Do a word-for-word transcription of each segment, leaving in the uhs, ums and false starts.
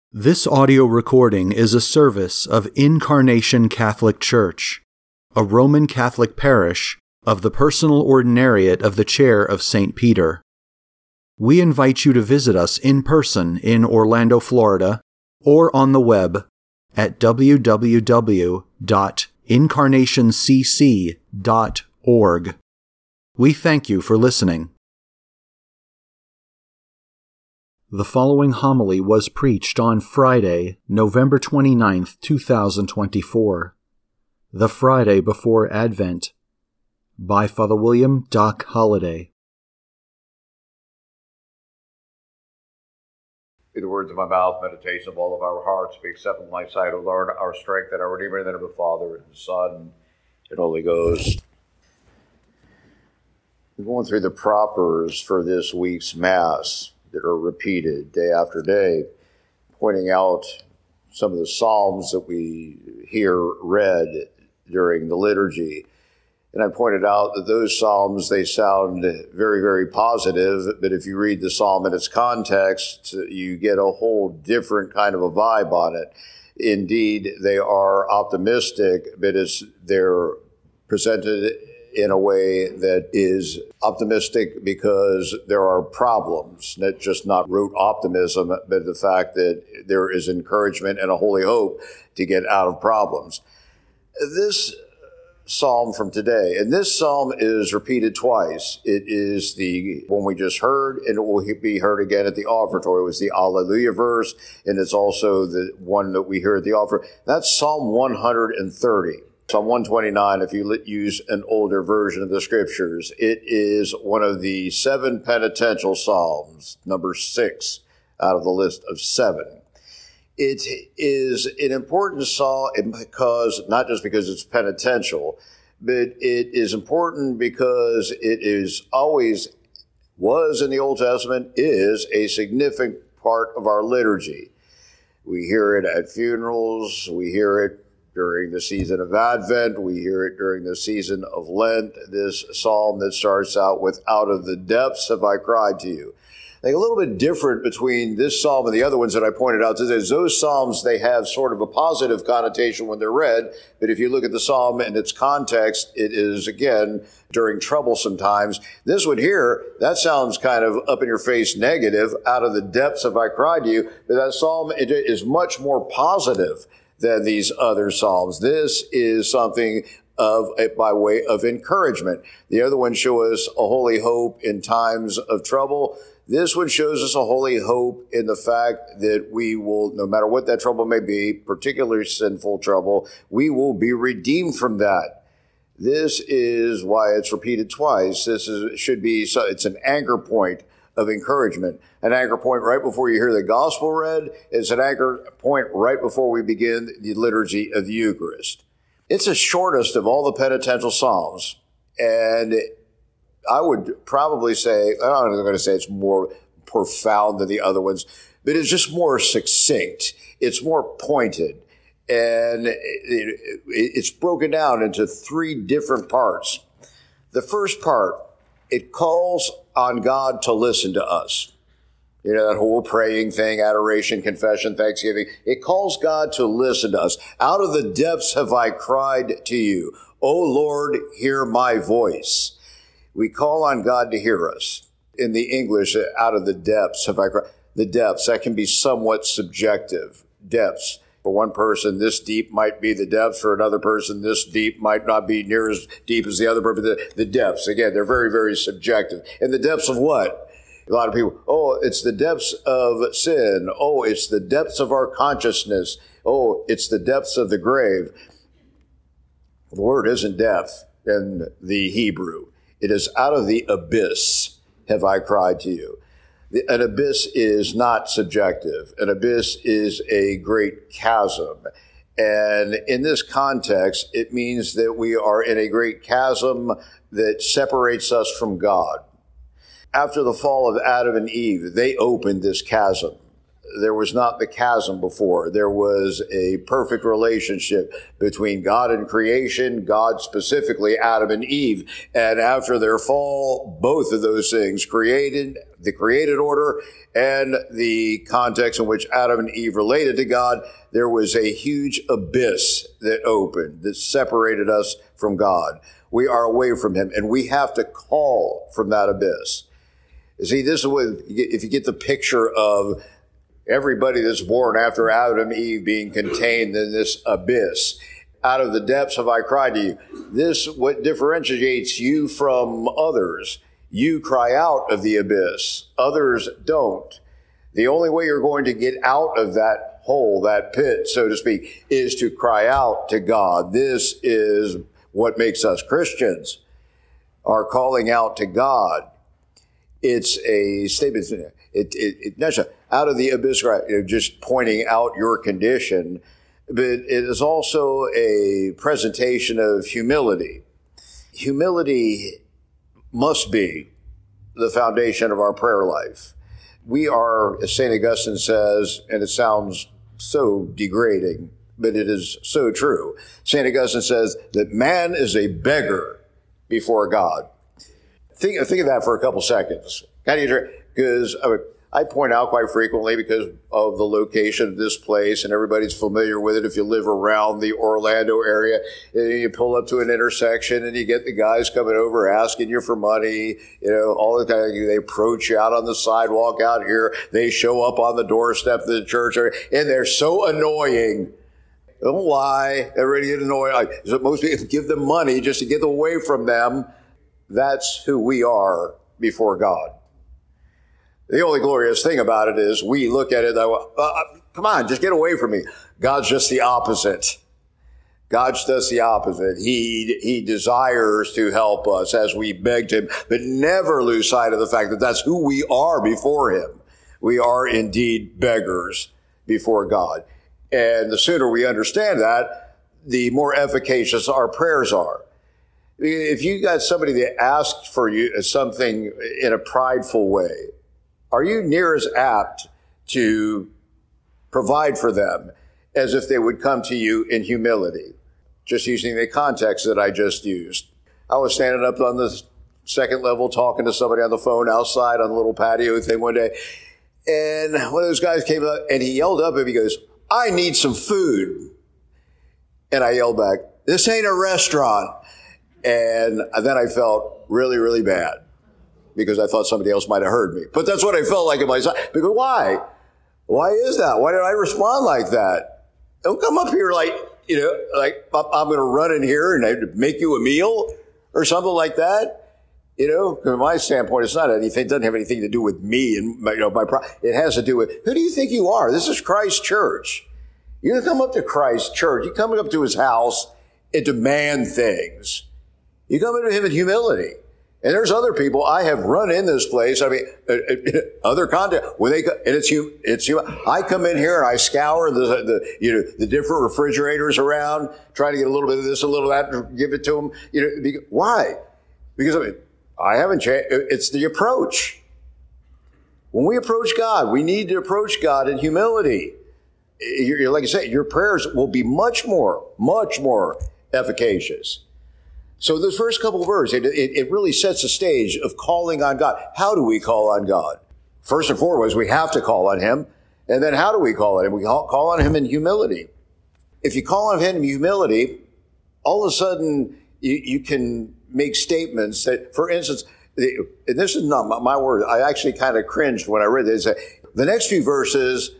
This audio recording is a service of Incarnation Catholic Church, a Roman Catholic parish of the Personal Ordinariate of the Chair of Saint Peter. We invite you to visit us in person in Orlando, Florida, or on the web at w w w dot incarnation c c dot org. We thank you for listening. The following homily was preached on Friday, November twenty-ninth, two thousand twenty-four, the Friday before Advent, by Father William Doc Holliday. Be the words of my mouth, meditation of all of our hearts, be accepted in thy sight, O Lord, our strength and our Redeemer, in the name of the Father, and the Son, and Holy Ghost. We're going through the propers for this week's Mass that are repeated day after day, pointing out some of the Psalms that we hear read during the liturgy. And I pointed out that those Psalms, they sound very, very positive, but if you read the Psalm in its context, you get a whole different kind of a vibe on it. Indeed, they are optimistic, but it's, they're presented in a way that is optimistic because there are problems, not just not rote optimism, but the fact that there is encouragement and a holy hope to get out of problems. This psalm from today, and this psalm is repeated twice. It is the one we just heard, and it will be heard again at the offertory. It was the Alleluia verse, and it's also the one that we hear at the offer. That's Psalm one hundred thirty. Psalm one twenty-nine, if you use an older version of the scriptures, it is one of the seven penitential psalms, number six out of the list of seven. It is an important psalm because, not just because it's penitential, but it is important because it is always, was in the Old Testament, is a significant part of our liturgy. We hear it at funerals, we hear it during the season of Advent, we hear it during the season of Lent, this psalm that starts out with, "Out of the depths have I cried to you." I think a little bit different between this psalm and the other ones that I pointed out today is those psalms, they have sort of a positive connotation when they're read, but if you look at the psalm and its context, it is, again, during troublesome times. This one here, that sounds kind of up in your face negative, "Out of the depths have I cried to you," but that psalm it is much more positive than these other psalms. This is something of by way of encouragement. The other one shows us a holy hope in times of trouble. This one shows us a holy hope in the fact that we will, no matter what that trouble may be, particularly sinful trouble, we will be redeemed from that. This is why it's repeated twice. This is, should be, so it's an anchor point of encouragement. An anchor point right before you hear the gospel read. It's an anchor point right before we begin the liturgy of the Eucharist. It's the shortest of all the penitential psalms, and I would probably say, I'm not going to say it's more profound than the other ones, but it's just more succinct. It's more pointed, and it, it, it's broken down into three different parts. The first part, it calls on God to listen to us. You know, that whole praying thing, adoration, confession, thanksgiving. It calls God to listen to us. "Out of the depths have I cried to you. O Lord, hear my voice." We call on God to hear us. In the English, "out of the depths have I cried." The depths, that can be somewhat subjective. Depths. For one person, this deep might be the depths. For another person, this deep might not be near as deep as the other person. The, the depths, again, they're very, very subjective. And the depths of what? A lot of people, oh, it's the depths of sin. Oh, it's the depths of our consciousness. Oh, it's the depths of the grave. The word isn't depth in the Hebrew. It is "out of the abyss have I cried to you." An abyss is not subjective. An abyss is a great chasm. And in this context, it means that we are in a great chasm that separates us from God. After the fall of Adam and Eve, they opened this chasm. there was not the chasm before. There was a perfect relationship between God and creation, God specifically, Adam and Eve. And after their fall, both of those things created, the created order and the context in which Adam and Eve related to God, there was a huge abyss that opened, that separated us from God. We are away from him, and we have to call from that abyss. See, this is what, if you get the picture of everybody that's born after Adam and Eve being contained in this abyss. Out of the depths have I cried to you. This, what differentiates you from others. You cry out of the abyss. Others don't. The only way you're going to get out of that hole, that pit, so to speak, is to cry out to God. This is what makes us Christians, our calling out to God. It's a statement. It, it, it, not just out of the abyss, you know, just pointing out your condition, but it is also a presentation of humility. Humility must be the foundation of our prayer life. We are, as Saint Augustine says, and it sounds so degrading, but it is so true. Saint Augustine says that man is a beggar before God. Think, think of that for a couple seconds. How do you, because I mean, I point out quite frequently, because of the location of this place, and everybody's familiar with it. If you live around the Orlando area, you pull up to an intersection and you get the guys coming over asking you for money, you know, all the time. They approach you out on the sidewalk out here. They show up on the doorstep of the church, and they're so annoying. Don't lie. Everybody get annoyed. Like, so most people give them money just to get away from them. That's who we are before God. The only glorious thing about it is we look at it that way, uh, come on, just get away from me. God's just the opposite. God's just the opposite. He, he desires to help us as we begged him, but never lose sight of the fact that that's who we are before him. We are indeed beggars before God. And the sooner we understand that, the more efficacious our prayers are. If you got somebody that asks for you something in a prideful way, are you near as apt to provide for them as if they would come to you in humility? Just using the context that I just used. I was standing up on the second level talking to somebody on the phone outside on the little patio thing one day, and one of those guys came up and he yelled up and he goes, "I need some food." And I yelled back, "This ain't a restaurant." And then I felt really, really bad, because I thought somebody else might have heard me. But that's what I felt like in my side. Because why? Why is that? Why did I respond like that? Don't come up here like, you know, like I'm going to run in here and make you a meal or something like that. You know, from my standpoint, it's not anything. It doesn't have anything to do with me and my, you know, my pro- it has to do with, who do you think you are? This is Christ's church. You come up to Christ's church. You come up to his house and demand things. You come into him in humility. And there's other people I have run in this place. I mean, uh, uh, other content when they, and it's you, it's you. I come in here and I scour the, the, you know, the different refrigerators around, try to get a little bit of this, a little of that, and give it to them. You know, because, why? Because I mean, I haven't changed. It's the approach. When we approach God, we need to approach God in humility. You're, like I said, your prayers will be much more, much more efficacious. So those first couple of verses, it, it, it really sets the stage of calling on God. How do we call on God? First and foremost, we have to call on him. And then how do we call on him? We call, call on him in humility. If you call on him in humility, all of a sudden you, you can make statements that, for instance, and this is not my, my word, I actually kind of cringed when I read this. The next few verses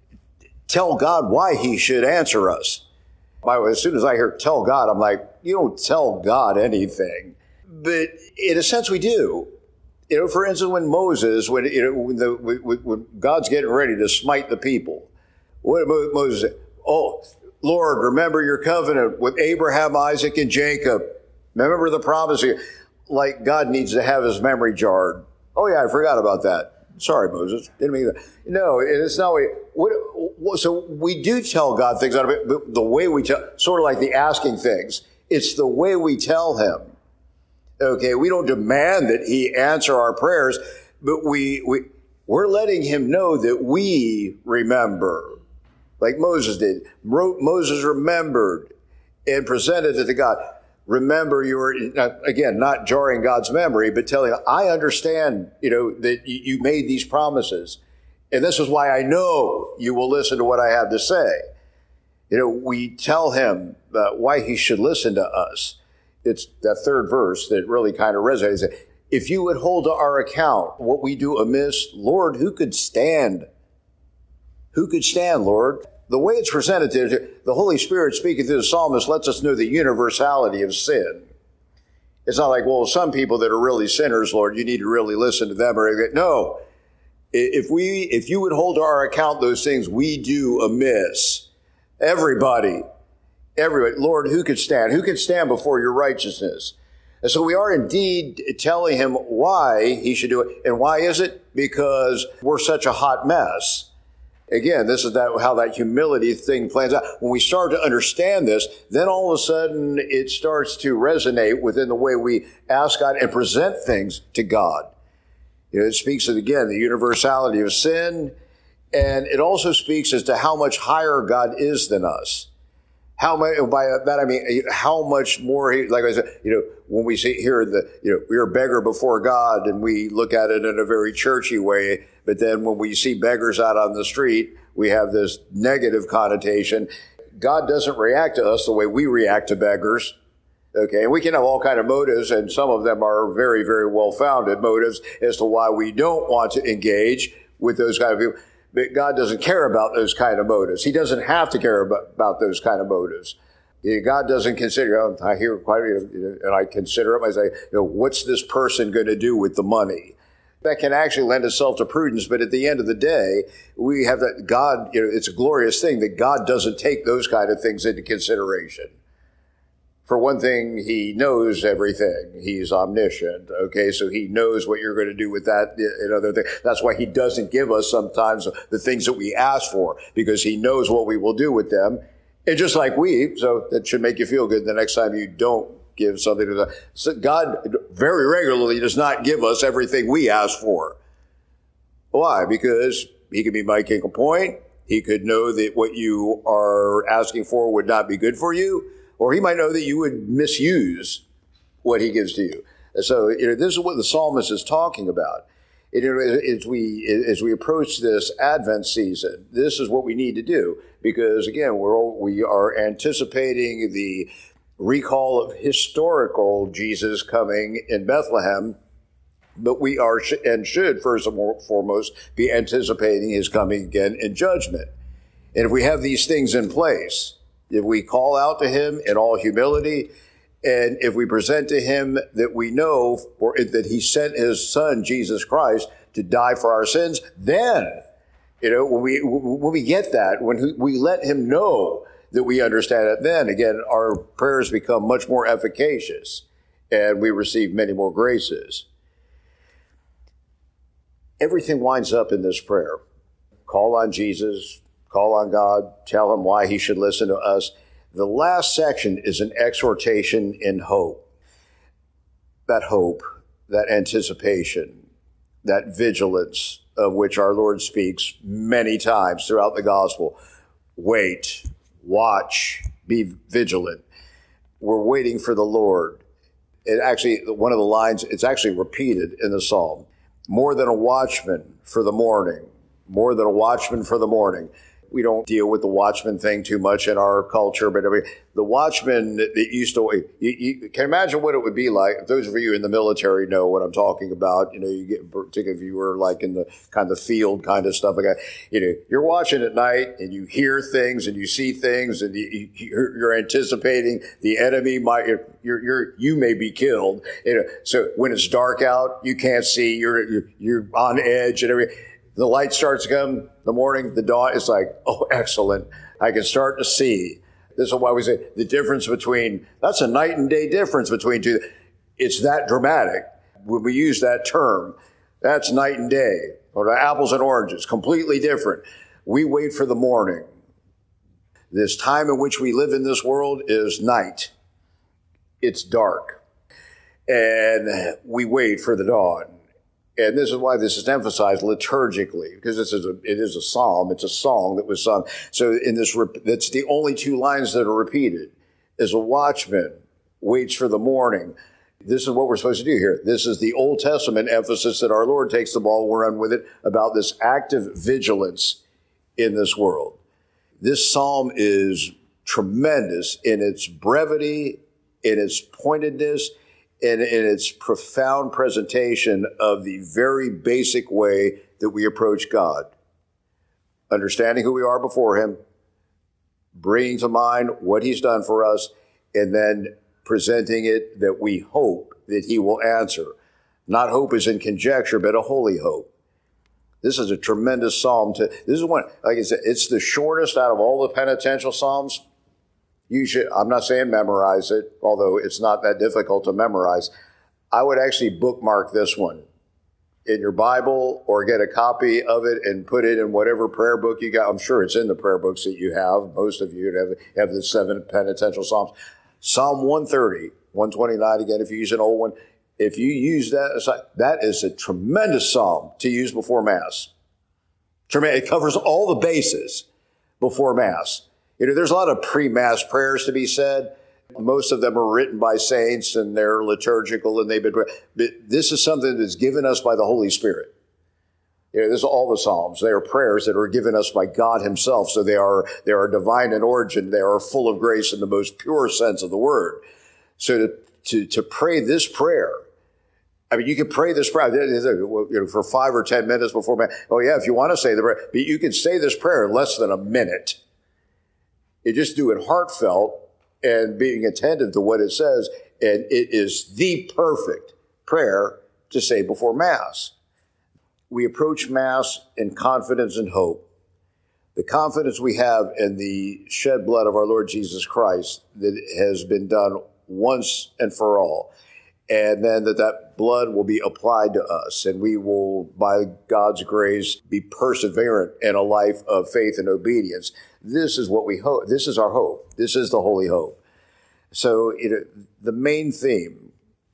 tell God why he should answer us. By the way, as soon as I hear tell God, I'm like, you don't tell God anything. But in a sense, we do. You know, for instance, when Moses, when, you know, when, the, when, when God's getting ready to smite the people, what did Moses say? Oh, Lord, remember your covenant with Abraham, Isaac, and Jacob. Remember the promise here. Like God needs to have his memory jarred. Oh, yeah, I forgot about that. Sorry, Moses. Didn't mean that. No, it's not. What, what, so we do tell God things out of it, but the way we tell, sort of like the asking things, it's the way we tell him. Okay, we don't demand that he answer our prayers, but we, we we're letting him know that we remember, like Moses did. Moses remembered and presented it to God. Remember, you were, again, not jarring God's memory, but telling him, I understand, you know, that you made these promises. And this is why I know you will listen to what I have to say. You know, we tell him uh, why he should listen to us. It's that third verse that really kind of resonates. If you would hold to our account what we do amiss, Lord, who could stand? Who could stand, Lord? The way it's presented to the Holy Spirit speaking through the psalmist lets us know the universality of sin. It's not like, well, some people that are really sinners, Lord, you need to really listen to them. Or no, if we, if you would hold to our account those things we do amiss, everybody, everybody, Lord, who could stand? Who could stand before your righteousness? And so we are indeed telling him why he should do it. And why is it? Because we're such a hot mess. Again, this is that how that humility thing plans out. When we start to understand this, then all of a sudden it starts to resonate within the way we ask God and present things to God. You know, it speaks of, again, the universality of sin, and it also speaks as to how much higher God is than us. How much, by that I mean, how much more, he, like I said, you know, when we see here, the, you know, we're a beggar before God, and we look at it in a very churchy way, but then when we see beggars out on the street, we have this negative connotation. God doesn't react to us the way we react to beggars. Okay, and we can have all kind of motives, and some of them are very, very well-founded motives as to why we don't want to engage with those kind of people. But God doesn't care about those kind of motives. He doesn't have to care about, about those kind of motives. God doesn't consider, oh, I hear quite, you know, and I consider them, I say, you know, what's this person going to do with the money? That can actually lend itself to prudence, but at the end of the day, we have that God, you know, it's a glorious thing that God doesn't take those kind of things into consideration. For one thing, he knows everything. He's omniscient, okay? So he knows what you're going to do with that and other things. That's why he doesn't give us sometimes the things that we ask for, because he knows what we will do with them. And just like we, so that should make you feel good the next time you don't give something to the, so God very regularly does not give us everything we ask for. Why? Because he could be making a point. He could know that what you are asking for would not be good for you. Or he might know that you would misuse what he gives to you. So, you know, this is what the psalmist is talking about. It, as we as we approach this Advent season, this is what we need to do, because again, we're all, we are anticipating the recall of historical Jesus coming in Bethlehem, but we are and should first and foremost be anticipating his coming again in judgment. And if we have these things in place, if we call out to him in all humility, and if we present to him that we know or that he sent his son, Jesus Christ, to die for our sins, then, you know, when we, when we get that, when we let him know that we understand it, then again, our prayers become much more efficacious and we receive many more graces. Everything winds up in this prayer. Call on Jesus. Call on God, tell him why he should listen to us. The last section is an exhortation in hope. That hope, that anticipation, that vigilance of which our Lord speaks many times throughout the gospel. Wait, watch, be vigilant. We're waiting for the Lord. It actually, one of the lines, it's actually repeated in the psalm. More than a watchman for the morning. More than a watchman for the morning. We don't deal with the watchman thing too much in our culture, but I mean, the watchman that used to, you, you can imagine what it would be like. Those of you in the military know what I'm talking about. You know, you get, particularly if you were like in the kind of field kind of stuff like that. You know, you're watching at night and you hear things and you see things and you, you're, you're anticipating the enemy might, you're, you're, you may be killed. You know, so when it's dark out, you can't see, you're, you're, you're on edge and everything. The light starts to come, the morning, the dawn, it's like, oh, excellent. I can start to see. This is why we say the difference between, that's a night and day difference between two. It's that dramatic. When we use that term, that's night and day, or the apples and oranges, completely different. We wait for the morning. This time in which we live in this world is night. It's dark. And we wait for the dawn. And this is why this is emphasized liturgically, because this is a, it is a psalm. It's a song that was sung. So in this, that's the only two lines that are repeated. As a watchman waits for the morning. This is what we're supposed to do here. This is the Old Testament emphasis that our Lord takes the ball, we'll run with it, about this active vigilance in this world. This psalm is tremendous in its brevity, in its pointedness, and in its profound presentation of the very basic way that we approach God. Understanding who we are before him, bringing to mind what he's done for us, and then presenting it that we hope that he will answer. Not hope as in conjecture, but a holy hope. This is a tremendous psalm. To, this is one, like I said, it's the shortest out of all the penitential psalms. You should, I'm not saying memorize it, although it's not that difficult to memorize. I would actually bookmark this one in your Bible or get a copy of it and put it in whatever prayer book you got. I'm sure it's in the prayer books that you have. Most of you have, have the seven penitential psalms. Psalm one thirty, one twenty-nine again, if you use an old one. If you use that, that is a tremendous psalm to use before Mass. It covers all the bases before Mass. You know, there's a lot of pre-Mass prayers to be said. Most of them are written by saints and they're liturgical and they've been, but this is something that's given us by the Holy Spirit. You know, this is all the Psalms. They are prayers that are given us by God himself. So they are, they are divine in origin. They are full of grace in the most pure sense of the word. So to, to, to pray this prayer, I mean, you can pray this prayer, you know, for five or ten minutes before Mass. Oh yeah, if you want to say the prayer, but you can say this prayer in less than a minute. You just do it heartfelt and being attentive to what it says. And it is the perfect prayer to say before Mass. We approach Mass in confidence and hope. The confidence we have in the shed blood of our Lord Jesus Christ that has been done once and for all. And then that that blood will be applied to us and we will, by God's grace, be perseverant in a life of faith and obedience. This is what we hope. This is our hope. This is the holy hope. So it, the main theme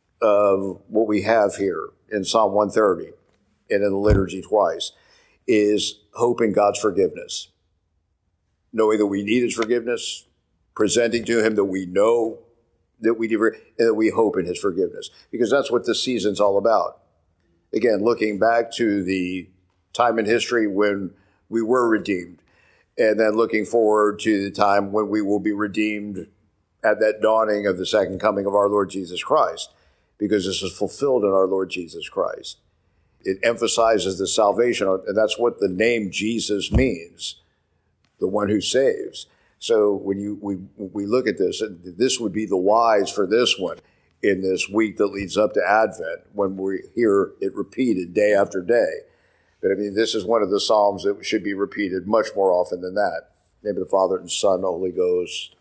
of what we have here in Psalm one thirty and in the liturgy twice is hope in God's forgiveness. Knowing that we need his forgiveness, presenting to him that we know that we do, and that we hope in his forgiveness, because that's what this season's all about. Again, looking back to the time in history when we were redeemed, and then looking forward to the time when we will be redeemed at that dawning of the second coming of our Lord Jesus Christ, because this is fulfilled in our Lord Jesus Christ. It emphasizes the salvation, and that's what the name Jesus means, the one who saves. So when you we we look at this, this would be the wise for this one in this week that leads up to Advent, when we hear it repeated day after day. But I mean, this is one of the Psalms that should be repeated much more often than that. In the name of the Father and Son, and Holy Ghost.